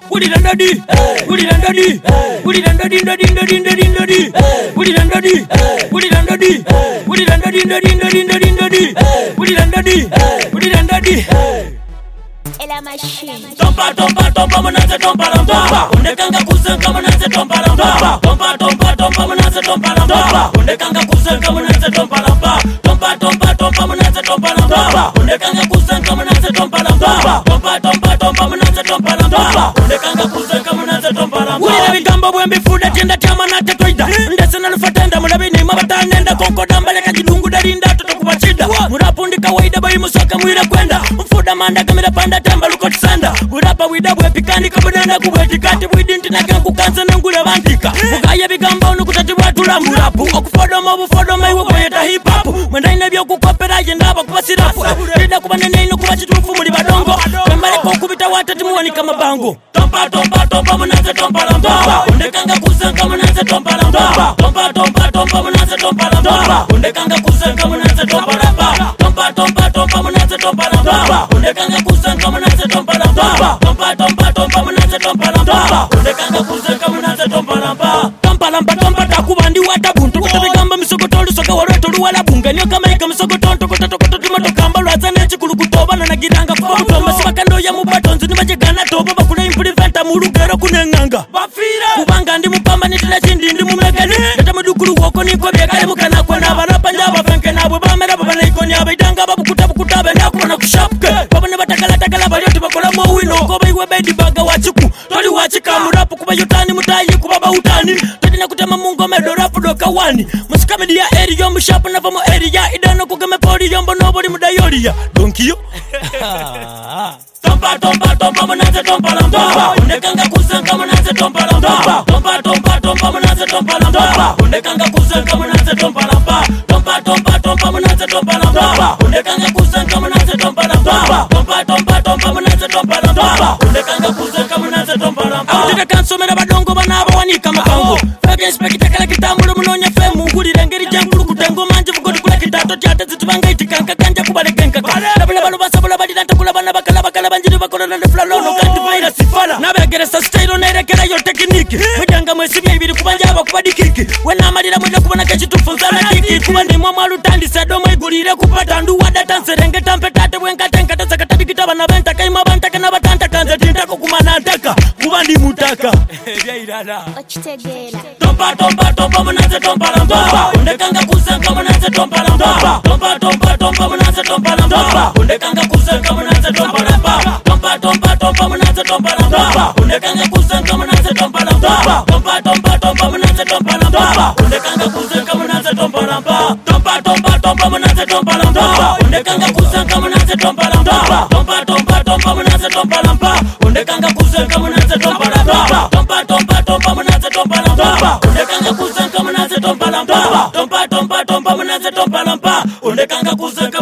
Woody and Daddy, Woody and Daddy, Woody and Daddy, Daddy, Daddy, Daddy, Daddy, Woody and Daddy, Woody and Daddy, Woody and Daddy, Daddy, Daddy, Daddy, Daddy, Woody and Daddy, Woody and Daddy. Ela machine. Tompa, tompa, tompa, manaze tompa lampa. Undekanga kusenga manaze tompa lampa. Tompa, tompa, tompa, manaze tompa lampa. Undekanga kusenga manaze tompa lampa. Tompa, tompa, tompa, manaze tompa lampa. Undekanga kusenga manaze tompa lampa. Tompa, tompa, tompa, manaze tompa lampa. Undekanga kusenga manaze tompa lampa. Wili bigambo bwembi fuda tenda chama na tetoida. Ndese na nufatenda mulabini mabatanenda konkoda mbaleka jidungu darinda tutokubachida. Murapundi kawaida bayi musoka mwira kwenda. Mfuda manda kamera panda tamba lukoti sanda. Urapa widabwe pikani kabunenda kubweti kati bwidinti na kenku kansa nangule bandika. Mugaya bigamba unukutati watula murapu. Okufodoma bufodoma iwe boyeta hip hop. Mwendaine byo kukopera jendaba kubasirapu. Rida kubanene inu kubachitufu muli badongo. Kembale kukubita watati muwani kama bango. Tompa, tompa, tompa, manaze tompa lampa. Undekanga kusenga manaze tompa lampa. Tompa, tompa, tompa, manaze tompa lampa. Undekanga kusenga manaze tompa lampa. Tompa, tompa, tompa, manaze tompa lampa. Undekanga kusenga manaze tompa lampa. Tompa, tompa, tompa, manaze tompa lampa. Undekanga kusenga manaze tompa lampa. Tompa lampa, tompa takubandi watabuntu. Kutabigamba misogotolu soka wareto luwala bunga. Nyo kama ika misogotonto kutatokoto timatokamba. Lwazane chikulu kutoba na giranga foto. Masibakando ya mubatonzi nimajegana toba. Bakuna impuliventa mulugero kunenganga. Kubanga ndi mupamba nitila chindi ndi mumegani. Neta mudukulu woko niko byekale mukana kwa nabana panjaba fenke nabwe bamera baba naikoni abidanga babukuta bukuta benda kubona kushapke. Baba ne batakala takala balyoti bakola mo wino. Koba iwe bedi baga wachiku. Toli wachika murapu kuba yotani mutayi kubaba utani. Todi na kutema mungo medo rapu doka wani. Musikamedi ya eri yombu shapu na vamo eri ya. Idano kugame pori yombo nobody mudayori ya. Donkiyo. Tompa, tompa, tompa, manaze tompa lampa. Undekanga kusenga manaze tompa lampa. Tompa, tompa, tompa, manaze tompa lampa. Undekanga kusenga manaze tompa lampa. Tompa, tompa, tompa, manaze tompa lampa. Undekanga kusenga manaze tompa lampa. Tompa, tompa, tompa, manaze tompa lampa. Undekanga kusenga manaze tompa lampa. Awutira kansomera badongo banaba wanika makango. Fabien spectacle kitambulo munonya femu. Ngulire ngeri jankulu kutengo manje vugodu kula kitato chate zitubanga itikanga kanja kubale kenka. Labula balu basabula badilanta kula bana bakala banjiri bakora na flalo no kandi vaira sifala. Nabegere sa style nerekera yo technique. Mujanga mwesi bibiri kubanja bakubadikiki. Wena amalira mwenda kubona kachitufunza na kiki. Kubandi mwa malutandi sadomo igulire kupata nduwa data serenge tampe tate wenga tenka tazaka tabikita bana benta kaima banta kana batanta kanza tinta ko kumana ntaka. Kubandi mutaka. Bya irala. Ochitegela. Tompa, tompa, tompa, manaze tompa lampa. Undekanga kusenga manaze tompa lampa. Tompa, tompa, tompa, manaze tompa lampa. Undekanga kusenga manaze tompa lampa. Tompa, tompa, tompa, manaze tompa lampa. Undekanga kusenga manaze tompa lampa. Tompa, tompa, tompa, manaze tompa lampa. Undekanga kusenga manaze tompa lampa. Tompa, tompa, tompa, manaze tompa lampa. Undekanga kusenga manaze tompa lampa. Tompa, tompa, tompa, manaze tompa lampa. Undekanga kusenga manaze tompa lampa. Tompa, tompa, tompa, manaze tompa lampa. Undekanga kusenga manaze tompa lampa. Tompa, tompa, tompa, manaze tompa lampa. Undekanga kusenga